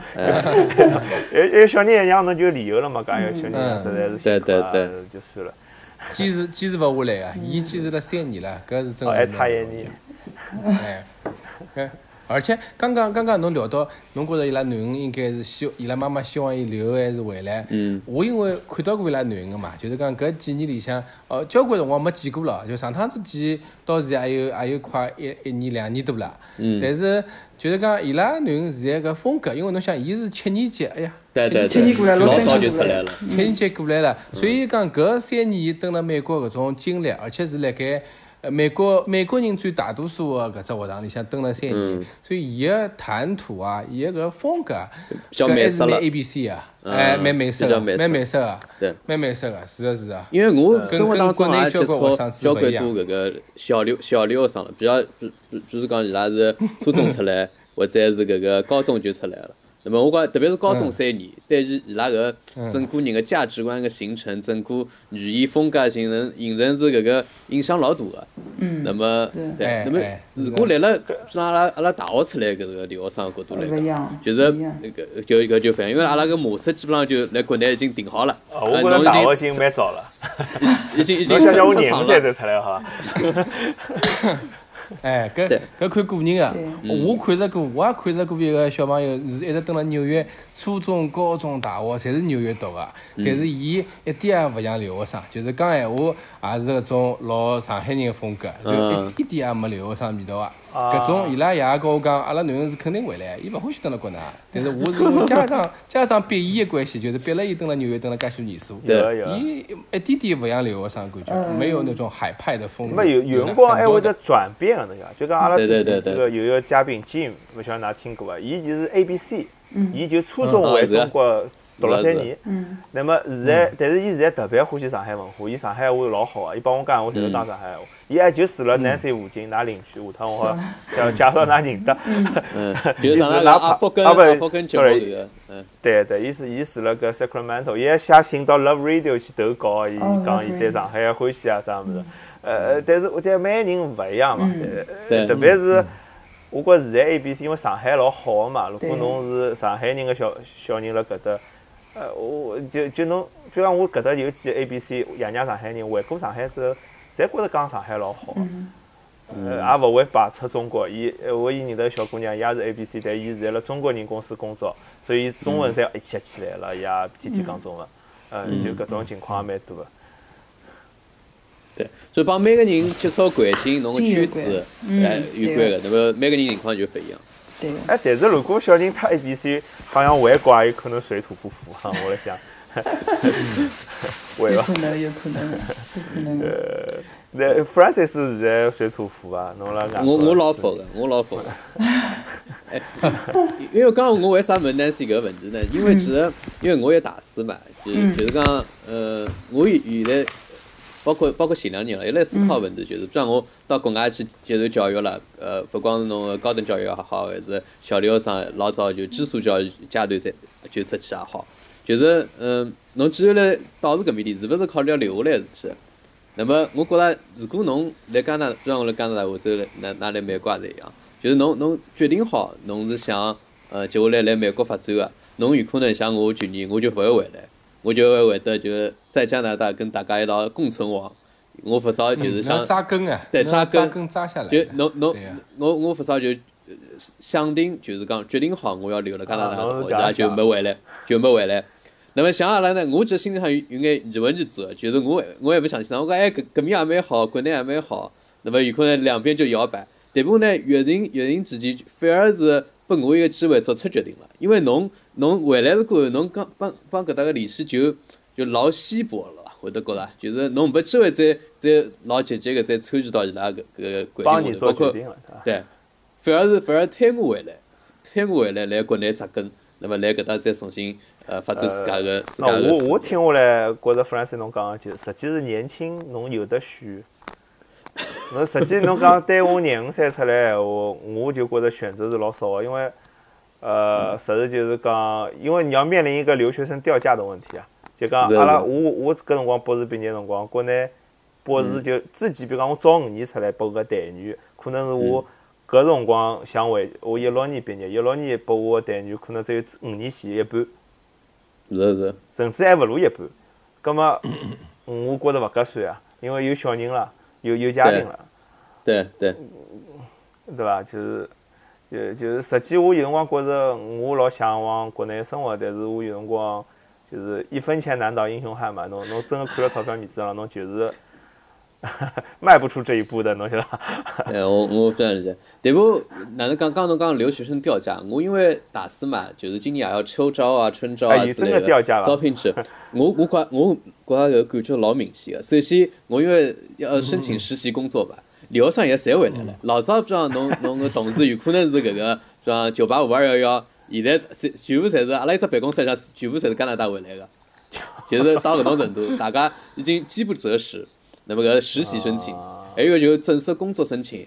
有小人一样，侬就有理由了嘛？讲有小人实在是辛苦就算了。 坚持勿下来啊！伊坚持了3年了，搿是真的。 还差1年。 而且刚刚侬聊到，侬觉着伊拉囡恩应该是伊拉妈妈希望伊留还是回来？我因为看到过伊拉囡恩个嘛，就是讲搿几年里向，交关辰光没见过了，就上趟子见到现在也有快一年2年多了。但是就是讲伊拉囡恩现在搿风格，因为侬想，伊是7年级，哎呀， 对， 7年过来， 老 63 早就年过来出来了。 7年级过来了，所以讲搿3年蹲辣美国搿种经历，而且是辣盖美国人占大多数个搿只学堂里向蹲了3年，所以伊个谈吐啊，伊个搿风格，搿还是蛮 ABC 啊，蛮美式个，蛮美式个， 对， 蛮美式个，是的，是的。 因为我生活当中也接触交关多跟搿个小留学生了，比如讲伊拉是初中出来，或者是搿个高中就出来了。那么我觉特别是高中3年，对于伊拉个整个人个价值观个形成，整个语言风格形成是搿个影响老大个。那么对，那么如果来了像阿拉大学出来搿个留学生角度来讲，就是那个就反映，因为阿拉个模式基本上就来国内已经定好了。 我觉着大学已经蛮早了， 已经侬想想我25岁才出来好伐？ 搿看个人个，我看着过一个小朋友是一直蹲辣纽约，初中、高中、大学侪是纽约读个，但是伊一点也勿像留学生，就是讲闲话也是搿种老上海人个风格，就一点点也没留学生味道个。搿种伊拉爷跟我讲，阿拉囡恩是肯定回来，伊勿欢喜蹲辣国内，但是我是因为家长逼伊个关系，就是逼了伊蹲辣纽约蹲了介许年数，伊一点点勿像留学生感觉，没有那种海派的风格。 有辰光还会得转变个，侬晓得？就讲阿拉之前这个有一个嘉宾 Jim， 勿晓得㑚听过伐？伊就是 ABC， 伊就初中回中国读了3年。那么现在，但是伊现在特别欢喜上海文化，伊上海话老好个，伊帮我讲，我侪是讲上海话。伊还就住了Nancy附近，㑚邻居，下趟我介绍㑚认得。 就是上海阿福根节目这个， 对，伊住了个 Sacramento， 伊还写信到 Love Radio 去投稿，伊讲伊对上海欢喜啊啥物事。但是我觉得每个人勿一样嘛，特别是我觉着现在 ABC， 因为上海老好个嘛，如果侬是上海人个小人辣搿搭，我就侬就讲我搿搭有几个 ABC 爷娘上海人回过上海之后，侪觉着讲上海老好，也勿会排斥中国。我认得小姑娘，伊也是 ABC， 但伊现在辣中国人公司工作，所以中文侪一起起来了，伊也天天讲中文，就搿种情况也蛮多个。 对，所以帮每个人接触环境、侬个圈子，有关个，那么每个人情况就勿一样。 对。 但是如果小人太 ABC， 好像回国也有可能水土不服啊，我来想。会伐？ 有可能。 那 Francis 现在水土服伐？侬辣外国？ 我老服个。因为刚刚我为啥问 Nancy 搿个问题呢？因为因为我也大四嘛，就是讲我现在。包括前2年了，一直在思考问题，就是像我到国外去接受教育了，不光是侬个高等教育也好，还是小留学生老早就基础教育阶段就出去也好，就是侬既然来导致搿面点，是勿是考虑要留下来事体？那么我觉着，如果侬来加拿大，像我来加拿大或者来美国也是一样，就是侬决定好侬是想接下来美国发展个，侬有可能像我去年我就勿会回来。我就会得就在加拿大跟大家一道共存亡，我至少就是想扎根啊， 对扎根扎下来。 就我至少就想定就是讲决定好我要留辣加拿大，然后就没回来。那么像阿拉呢，我就心里上有眼疑问句子，就是我也不相信，我讲搿面也蛮好，国内也蛮好，那么有可能两边就摇摆。但不过呢，越人之间反而是拨我一个机会做出决定了，因为侬回来了过后，侬帮搿搭个联系就老稀薄了，会得觉着，就是侬没机会再老积极个再参与到伊拉搿关系中，包括对，反而推我回来来国内扎根，那么来搿搭再重新发展自家个。 我听下来觉着 Francis 侬讲个就实际是年轻，侬有得选。侬实际侬讲对我25岁出来闲话，我就觉着选择是老少个，因为实事就是讲，因为你要面临一个留学生掉价的问题啊。就讲阿拉我搿辰光博士毕业辰光，国内博士就之前，比如讲我早5年出来拨个待遇，可能是我搿辰光想回，我16年毕业，16年拨我个待遇可能只有5年前一半， 是， 甚至还勿如一半。葛末我觉着勿合算啊，因为有小人了。有家庭了， 对伐？就是就是实际我有辰光觉着我老向往国内生活，但是我有辰光就是一分钱难倒英雄汉嘛，侬真的看了钞票面子上，侬就是迈不出这一步的，侬晓得伐？ 我非常理解。但不，哪能刚侬讲留学生掉价？我因为大四嘛，就是今年也要秋招啊、春招啊之类的招聘制，我觉搿感觉老明显个。首先，我因为要申请实习工作吧。留学生也侪回来了，老早不像侬个同事有可能是搿个像985、211，现在全部侪是阿拉一只办公室里向全部侪是加拿大回来个，就是到搿种程度，大家已经饥不择食。那么搿实习申请，还有就正式工作申请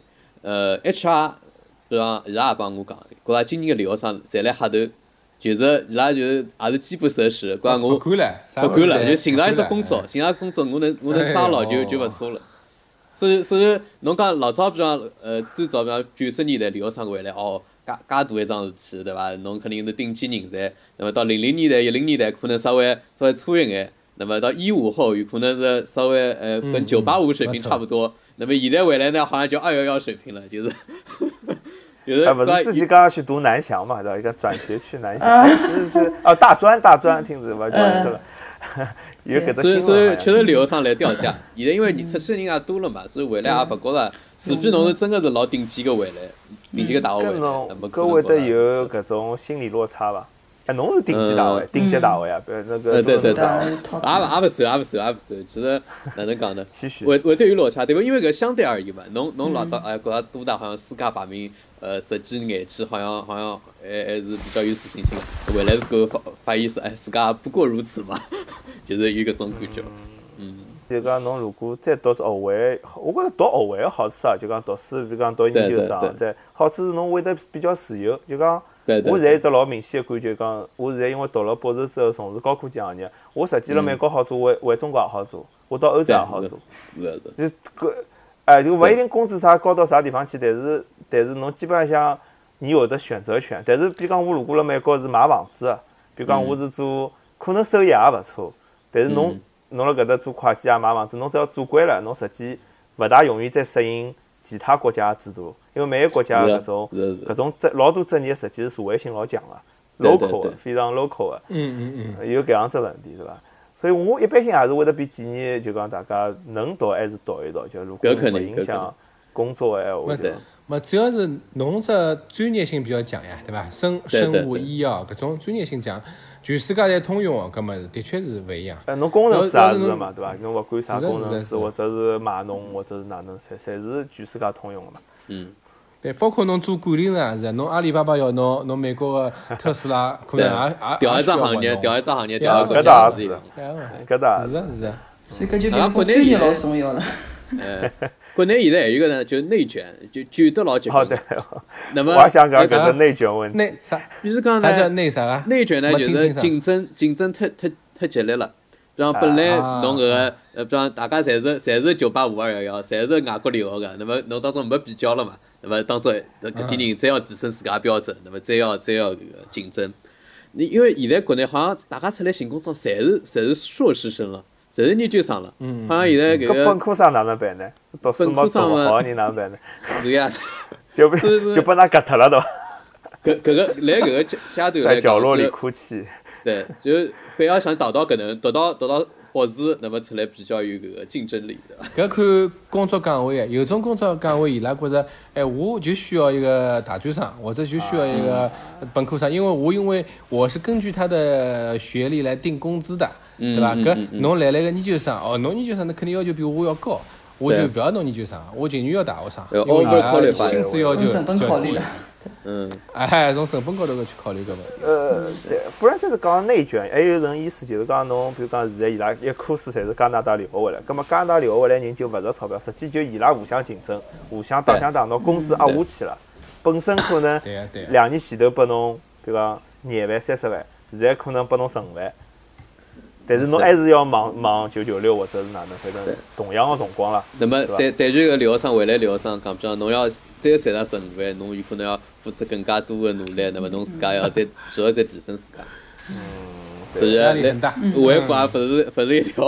，HR 比方伊拉也帮我讲，觉着今年个留学生侪来黑头，就是伊拉就是也是饥不择食，觉着我不管了， 就寻到一只工作，我能抓牢就勿错了。所以，侬讲老早比方最早比方90年代留学生回来介大一桩事体，对伐？侬肯定是顶级人才。那么到00年代、10年代可能稍微差一眼，那么到15后有可能是稍微跟985水平差不多。那么现在回来呢，好像就211水平了，就是。 不是自己刚刚去读南翔嘛，对吧？一个转学去南翔，就是大专听着吧，对了。有搿只新闻。 所以确实留学生来调价，现在因为出去的人也多了嘛，所以回来也勿觉着，除非侬是真个是老顶级个回来，顶级个大学回来，那么搿会得有搿种心理落差伐？侬是顶级大学，顶级大学呀，那个对，也勿算。其实哪能讲呢？会得有落差，对伐？因为搿相对而言嘛，侬老早觉着多大好像世界排名10几眼去，好像还是比较有自信心的。回来是搿发现是自家不过如此嘛，就是有搿种感觉。 就讲侬如果再读学位，我觉着读学位个好处啊，就讲读书，比如讲读研究生，再好处是侬会得比较自由，就讲。我现在有只老明显的感觉，讲我现在因为读了博士之后从事高科技行业，我实际辣美国好做，回中国也好做，我到欧洲也好做。就是就勿一定工资啥高到啥地方去，但是侬基本上你有的选择权。但是比如讲我如果辣美国是买房子的，比如讲我是做，可能收益也勿错，但是侬辣搿搭做会计啊买房子，侬只要做惯了，侬实际勿大容易再适应其他国家的制度。因为每个国家搿种老多职业实际是社会性老强个 ，local 的，非常 local 的，有搿样子问题，对伐？所以我一般性还是会得比建议，就讲大家能读还是读一读，就如果勿影响工作的闲话，对伐？主要是侬只专业性比较强呀，对伐？生物医药搿种专业性强，全世界侪通用个，搿么的确是勿一样。 侬工程师也是嘛，对伐？侬勿管啥工程师，或者是码农，或者是哪能，侪是全世界通用个嘛。 对，包括侬做管理人也是，侬阿里巴巴要侬美国个特斯拉，可能也调一只行业，调搿倒是，搿倒是。 所以搿就变成专业老重要了。 国内现在还有一个呢，就是内卷，就卷得老结棍。 对。 那么我也想讲搿只内卷问题。 比如讲呢， 啥叫内啥啊？ 内卷呢，就是竞争太激烈了。比方本来侬搿个比方大家侪是985、211，侪是外国留学个，那么侬当中没比较了嘛？那么当中搿点人再要提升自家标准，那么再要搿个竞争。因为现在国内好像大家出来寻工作，侪是硕士生了，侪是研究生了。好像现在搿个本科生哪能办呢？读书没读好的人哪能办呢？ 是呀， 就被㑚割脱了，对伐？ 搿个来搿个阶段来讲， 在角落里哭泣。 对，就是非要想达到搿能读到博士，那么出来比较有搿个竞争力，对伐？ 搿看工作岗位，有种工作岗位伊拉觉着，我就需要一个大专生，或者就需要一个本科生，因为我是根据他的学历来定工资的，对伐？搿侬来了个研究生，侬研究生那肯定要求比我要高，我就不要侬研究生，我情愿要大学生，因为伊拉薪资要求成本考虑了。 从成本高头去考虑搿问题。 对，富人是讲内卷，还有一层意思就是讲侬，比如讲现在伊拉一科室侪是加拿大留学回来，葛末加拿大留学回来人就勿值钞票，实际就伊拉互相竞争，互相打相打，侬工资压下去了。本身可能2年前头拨侬，比如讲20万、30万，现在可能拨侬15万。但是侬还是要忙996或者是哪能，反正同样的辰光啦。 那么对于个留学生回来留学生讲，比方侬要再赚到15万，侬有可能要付出更加多的努力，那么侬自家要再主要再提升自家。所以压力很大。 外国也勿是一条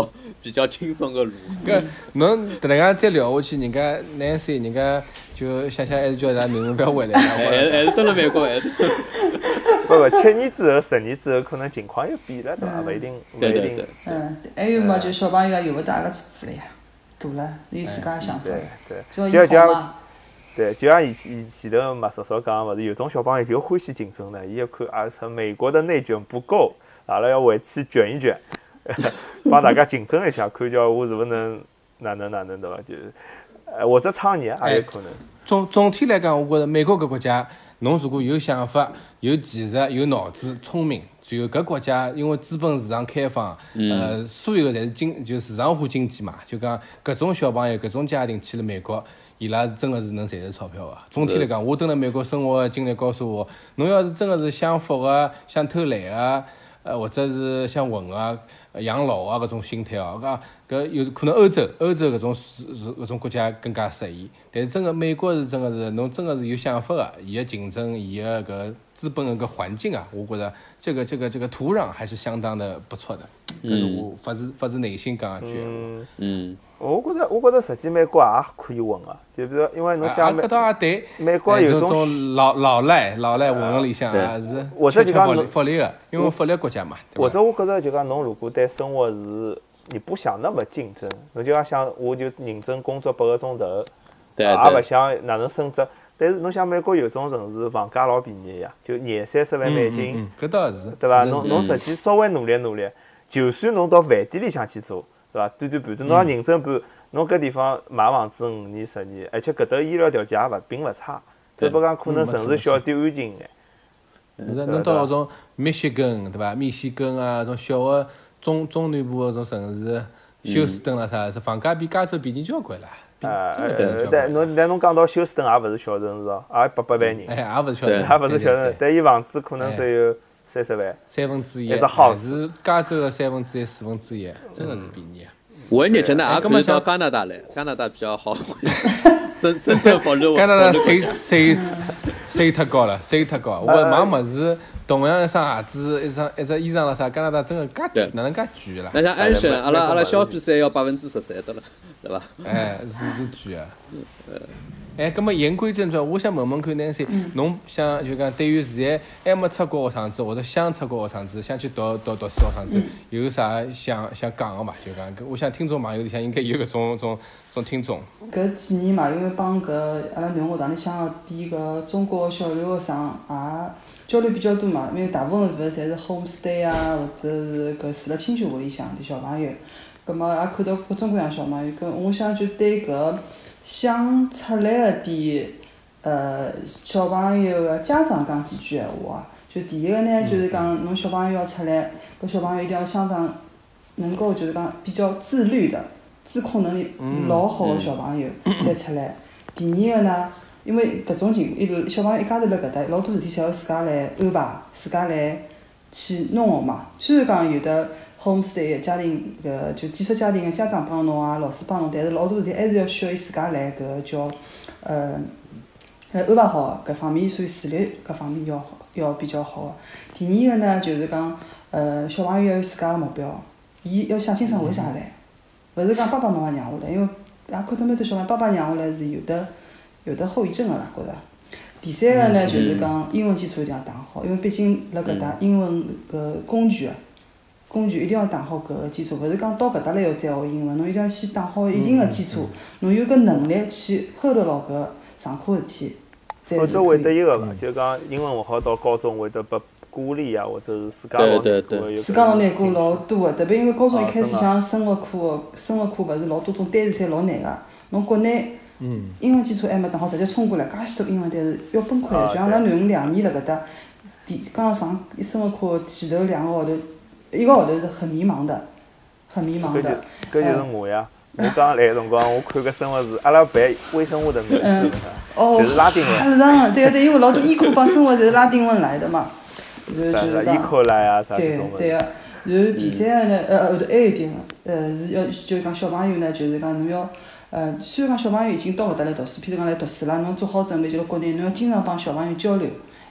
比较轻松的路。 搿侬迭能介再聊下去，人家Nancy，人家就想想还是叫伊拉囡恩不要回来了。 还是蹲辣美国，还是不7年之后、10年之后，可能情况又变了，对伐？勿一定，勿一定。 对。 还有嘛，就小朋友也用勿到阿拉车子了呀，大了，有自家想法。 对， 只要伊好嘛。 对，就像前头马叔叔讲，勿是有种小朋友就欢喜竞争的，伊要看美国的内卷不够，阿拉要回去卷一卷，帮大家竞争一下，看叫我是不是能哪能对伐？就是或者创业也有可能。 总体来讲，我觉着美国搿国家，侬如果有想法、有技术、有脑子、聪明，然后搿国家因为资本市场开放，所有的侪是就市场化经济嘛，就讲搿种小朋友、搿种家庭去了美国。伊拉是真的是能赚着钞票个。总体来讲，我蹲辣美国生活的经历告诉我，侬要是真的是想富个、想偷懒个，或者是想混个、养老啊搿种心态哦，搿有可能欧洲搿种国家更加适宜。但是真的美国是真的是，侬真的是有想法个，伊个竞争，伊个搿资本的搿环境啊，我觉着这个土壤还是相当的不错的。搿是我发自内心讲一句。 我觉着实际美国也可以混个，就比如因为侬想搿倒也对， 美国有种老赖混里向也是， 或者就讲福利个，因为福利国家嘛。 或者我觉着就讲侬如果对生活是你不想那么竞争，侬就要想我就认真工作8个钟头，也勿想哪能升职。但是侬想美国有种城市房价老便宜呀，就20-30万美金， 搿倒是， 对伐？侬实际稍微努力，就算侬到饭店里向去做。对伐？短半侬要认真办，侬搿地方买房子5年10年，而且搿搭医疗条件也并勿差，只不过讲可能城市小点安静眼。 是侬到搿种密歇根对伐？密西根啊，种小个中南部搿种城市，休斯顿啦啥，是房价比加州便宜交关啦。 但侬讲到休斯顿也勿是小城市哦，也800万人。 也勿是小城市， 也勿是小城市，但伊房子可能只有30万 1/3， 还是加州的1/3、1/4，真的是便宜。 我日脚呢也可以到加拿大来，加拿大比较好，真正保留。 加拿大税太高了，税太高。我买物事，同样一双鞋子，一只衣裳了啥，加拿大真的介贵，哪能介贵啦？ 那像安省，阿拉消费税要13%的了，对伐？ 是贵啊。葛末言归正传，我想问看Nancy，侬想就讲对于现在还没出国学生子，或者想出国学生子，想去读书学生子，有啥想讲个嘛？就讲，我想听众朋友里向应该有搿种听众。 搿几年嘛，因为帮搿阿拉囡学堂里向点搿中国小留学生也交流比较多嘛，因为大部分勿是侪是 homestay 啊，或者是搿住辣亲眷屋里向的小朋友，葛末也看到各种各样小朋友，搿我想就对搿想出来个点小朋友个家长讲几句闲话啊。就第一个呢，就是讲侬小朋友要出来，搿小朋友一定要相当能够就是讲比较自律的，自控能力老好个小朋友再出来。第二个呢，因为搿种情况，小朋友一家头辣搿搭，老多事体侪要自家来安排，自家来去弄个嘛。虽然讲有的 homestay 家庭就寄宿家庭个家长帮侬啊，老师帮侬，但是老多事体还是要需要伊自家来搿叫来安排好搿方面，所以自律搿方面要比较好个。第二个呢，就是讲小朋友要有自家个目标，伊要想清爽为啥来，勿是讲爸爸妈妈让下来，因为也看到蛮多小朋友爸爸让下来是有的后遗症个啦，觉着。第三个呢，就是讲英文基础一定要打好，因为毕竟辣搿搭英文搿工具一定要打好搿个基础，勿是讲到搿搭来要再学英文，侬一定要先打好一定个基础，侬有搿能力去 hold 牢搿上课事体。 否则会得一个嘛，就讲英文勿好到高中会得被孤立啊，或者是自家老难过。 自家老难过老多个，特别因为高中一开始像生物课勿是老多种单词侪老难个，侬国内英文基础还没打好，直接冲过来介许多英文单词要崩溃个，就像阿拉囡恩2年辣搿搭，刚刚上生物课前头2个号头，1个号头是很迷茫的。搿就是我呀。我刚来个辰光，我看搿生物是阿拉背微生物的名字，就是拉丁文。 对，因为老多医科帮生物侪是拉丁文来的嘛。然后就是讲。医科来啊啥这种对个。然后第三个呢，后头还有一点是要就是讲小朋友呢，就是讲侬要虽然讲小朋友已经到搿搭来读书，譬如讲来读书啦，侬做好准备就辣国内，侬要经常帮小朋友交流，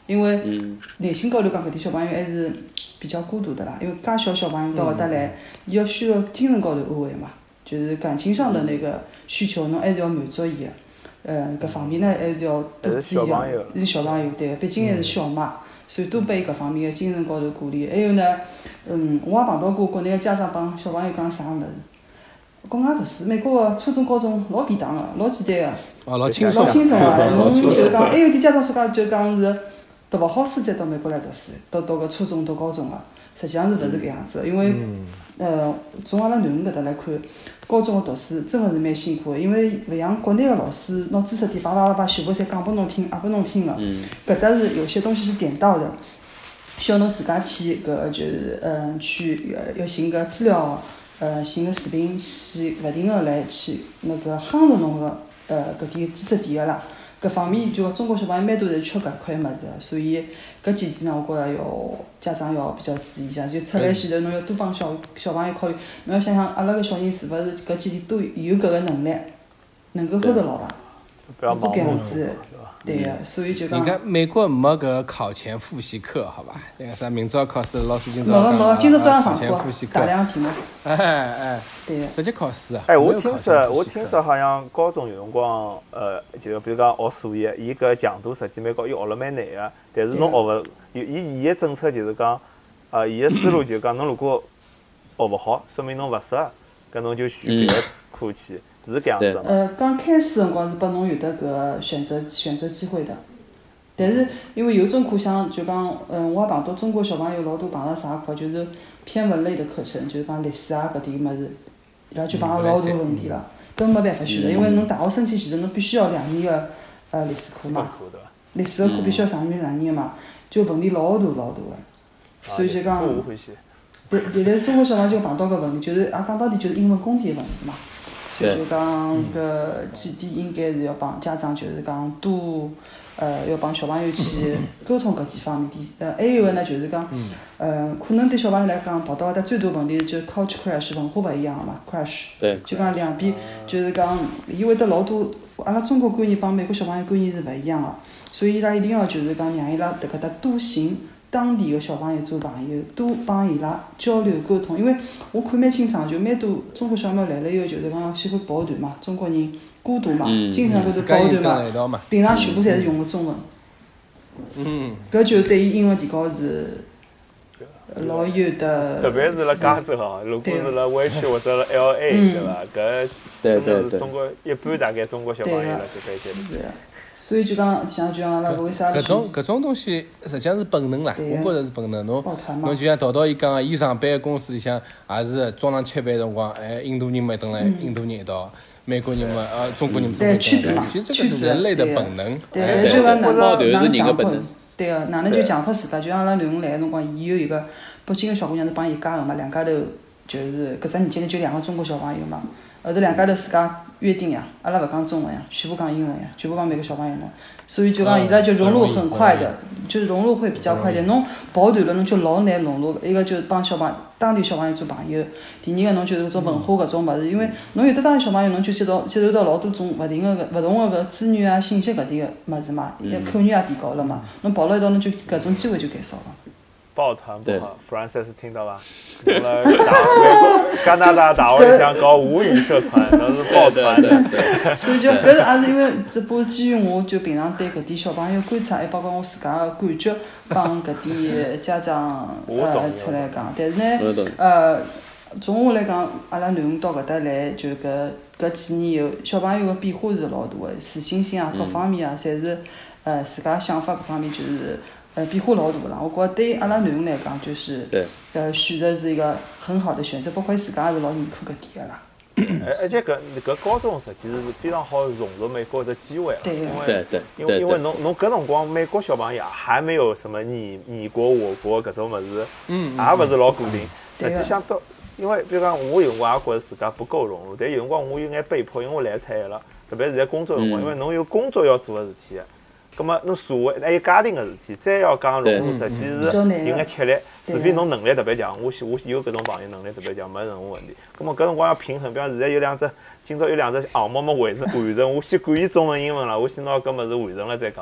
因为内心高头讲搿点小朋友还是比较孤独的啦，因为介小朋友到搿搭来，伊要需要精神高头安慰嘛，就是感情上的那个需求，侬还是要满足伊个。搿方面呢还是要多注意个。是小朋友对，毕竟还是小嘛，所以多拨伊搿方面个精神高头鼓励。还有呢，我也碰到过国内个家长帮小朋友讲啥物事。国外读书，美国个初中、高中老便当个，老简单个， 老轻松个。侬就讲，还有点家长说讲，就讲是读勿好书再到美国来读书，读个初中、读高中个，实际上是勿是搿样子？因为从阿拉囡恩搿搭来看，高中个读书真个是蛮辛苦个，因为勿像国内个老师拿知识点叭叭叭全部侪讲拨侬听，压拨侬听个。搿搭是有些东西是点到的，需要侬自家去搿就是去要寻个资料。寻个视频去勿停个来去那个夯着侬个搿点知识点个啦，搿方面就中国小朋友蛮多侪缺搿块物事个，所以搿几点呢，我觉着要家长要比较注意一下。就出来前头侬要多帮小朋友考虑，侬要想想阿拉个小人是勿是搿几点都有搿个能力，能够 hold 得牢伐？ 不要盲目子。对个，所以就讲。 人家美国没搿考前复习课，好吧？那个啥，明朝考试，老师今朝讲。 没，今朝早上上课，大量题目。对个。 直接考试啊！ 我听说好像高中有辰光，就比如讲学数学，伊搿强度实际蛮高，伊学了蛮难个。但是侬学勿，伊个政策就是讲，伊个思路就是讲，侬如果学勿好，说明侬勿适合，搿侬就选别个科去。是搿样子嘛？ 刚开始辰光是拨侬有得搿选择机会的，但是因为有种课像就讲，我也碰到中国小朋友老多碰到啥课，就是偏文类的课程，就是讲历史啊搿点物事，伊拉就碰到老大问题了，根本没办法选的，因为侬大学申请前头侬必须要2年个历史课嘛，历史个课必须要上2年个嘛，就问题老大个，所以就讲，但是中国小朋友就碰到个问题，就是也讲到底就是英文功底个问题嘛。所以就讲搿几点应该是要帮家长就是讲多要帮小朋友去沟通搿几方面的。还有个呢就是讲，可能对小朋友来讲碰到的最大问题就是 culture clash 文化勿一样个嘛 ，clash。 对。 就讲两边就是讲，伊会得老多，阿拉中国观念帮美国小朋友观念是勿一样个，所以伊拉一定要就是讲让伊拉搿搭多寻当地个小朋友做朋友，多帮伊拉交流沟通，因为我看蛮清爽，就蛮多中国小朋友来了以后，就是讲喜欢抱团嘛，中国人孤独嘛，精神高头抱团嘛，平常全部侪是用个中文。搿就对伊英文提高是老有的。 特别是辣加州哦，如果是辣湾区或者辣 LA，对伐？搿真的是中国一半大概中国小朋友辣搿搭一带。 所以就讲就像阿拉为啥？ 搿种东西实际上是本能啦，我觉着是本能。侬就像淘淘伊讲个，伊上班个公司里向也是早上吃饭辰光，印度人嘛蹲辣印度人一道，美国人嘛中国人嘛中国人。其实这个是人类的本能。 对，就讲哪能强迫？对个，哪能就强迫自家？就像阿拉囡恩来个辰光，伊有一个北京个小姑娘是帮伊家个嘛，两家头就是搿只年纪呢就2个中国小朋友嘛，后头两家头自家约定呀，阿拉勿讲中文呀，全部讲英文呀，全部讲美国小朋友嘛，所以就讲伊拉就融入很快的，就是融入会比较快点。侬抱团了，侬就老难融入。一个就是帮当地小朋友做朋友，第二个侬就是搿种文化搿种物事，因为侬有得当地小朋友，侬就接受到老多种勿同个搿资源啊、信息搿点个物事嘛，口语也提高了嘛，侬跑了一道，侬就搿种机会就减少了。 抱团不好 ，Francis 听到伐？侬辣加拿大大学里向搞吴语社团，侬是抱团的。 所以就搿是也是因为这波基于我就平常对搿点小朋友观察，还包括我自家个感觉，帮搿点家长出来讲。但是呢，从我来讲，阿拉囡恩到搿搭来，就搿几年以后，小朋友个变化是老大个，自信心啊，各方面啊，侪是自家想法各方面就是。变化老大了，我觉着对阿拉囡恩来讲，就是选择是一个很好的选择，包括伊自家也是老认可搿点个啦。 而且搿高中实际是非常好融入美国的机会，因为侬搿辰光美国小朋友还没有什么你国我国搿种物事，也勿是老固定。实际上到，因为比如讲我有辰光也觉着自家不够融入，但有辰光我有眼被迫，因为我来太晚了，特别是在工作辰光，因为侬有工作要做个事体。咁么，侬社会还有家庭个事体，再要讲融入，实际是有眼吃力。除非侬能力特别强，我有搿种朋友能力特别强，没任何问题。咁么搿辰光要平衡，比方现在今朝有2只项目没完成，我先管伊中文、英文了，我先拿搿物事完成了再讲。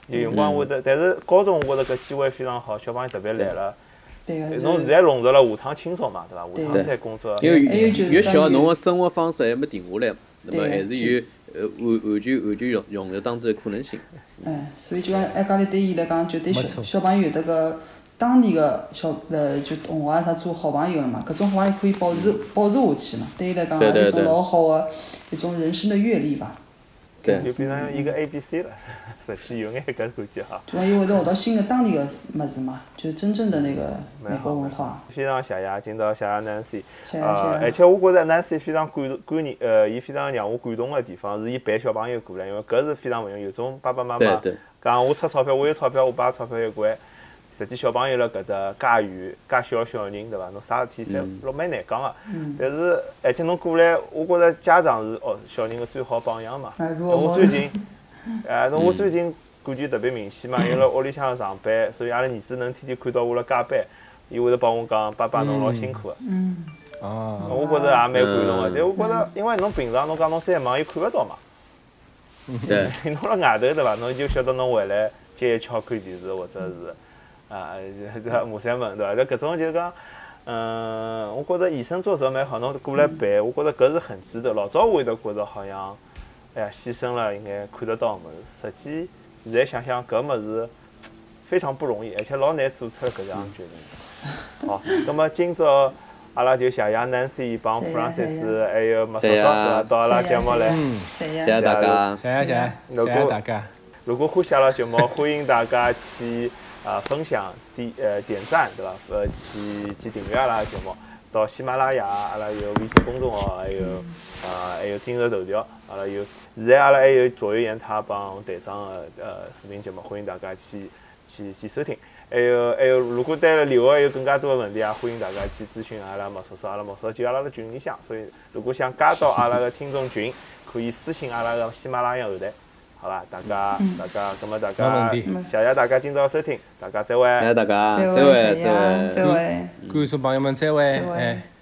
有辰光会得，但是高中我觉着搿机会非常好，小朋友特别来了。 对个。 侬现在弄着了下趟轻松嘛，对伐？下趟再工作。 因为就是越小，侬个生活方式还没定下来嘛，那么还是对完全融入当中的可能性。 所以就讲爱家里对伊来讲，就对没错小朋友有得个当地个就同学啊啥做好朋友了嘛，搿种好朋友可以保持下去嘛，对伊来讲也是一种老好个一种人生的阅历吧。 对， 就变成一个 ABC 了，实际有眼搿感觉哈。 就讲伊会得学到新的当地个物事嘛，就是真正的那个美国文化。 非常谢谢，今朝谢谢 Nancy。 谢谢。 而且我觉着 Nancy 非常伊非常让我感动个地方是伊陪小朋友过来，因为搿是非常勿容易。有种爸爸妈妈讲我出钞票，我有钞票，我把钞票一关。实际小朋友辣搿搭介远介小人对伐？侬啥事体侪蛮难讲个。但是而且侬过来，我觉着家长是小人个最好榜样嘛。我最近，我最近感觉特别明显嘛，因为辣屋里向上班，所以阿拉儿子能天天看到我辣加班，伊会得帮我讲，爸爸侬老辛苦个。我觉着也蛮感动个。但我觉着，因为侬平常侬讲侬再忙，伊看勿到嘛。 对。 侬辣外头对伐？侬就晓得侬回来接一敲看电视或者是。马三门对伐？搿种就是讲，我觉着以身作则蛮好，侬过来陪，我觉着搿是很值得。老早我会得觉着好像，哎呀，牺牲了应该看得到物事，实际现在想想搿物事非常不容易，而且老难做出搿样决定。好，那么今朝阿拉就谢谢 Nancy 帮 Francis 还有麦叔叔对伐？到阿拉节目来， 谢谢大家， 谢谢大家。 如果欢喜阿拉节目，欢迎大家去。分享、点赞，对伐？去订阅阿拉个节目，到喜马拉雅，阿拉有微信公众号，还有今日头条，阿拉有。现在阿拉还有左右言他帮队长个视频节目，欢迎大家去收听。还有，如果对留学有更加多的问题啊，欢迎大家去咨询阿拉毛叔叔，阿拉毛叔叔就阿拉个群里向，所以如果想加到阿拉个听众群，可以私信阿拉个喜马拉雅后台。好吧，大家，咁么大家，谢谢大家今朝收听，大家再会。 谢谢大家， 再会。 观众朋友们再会。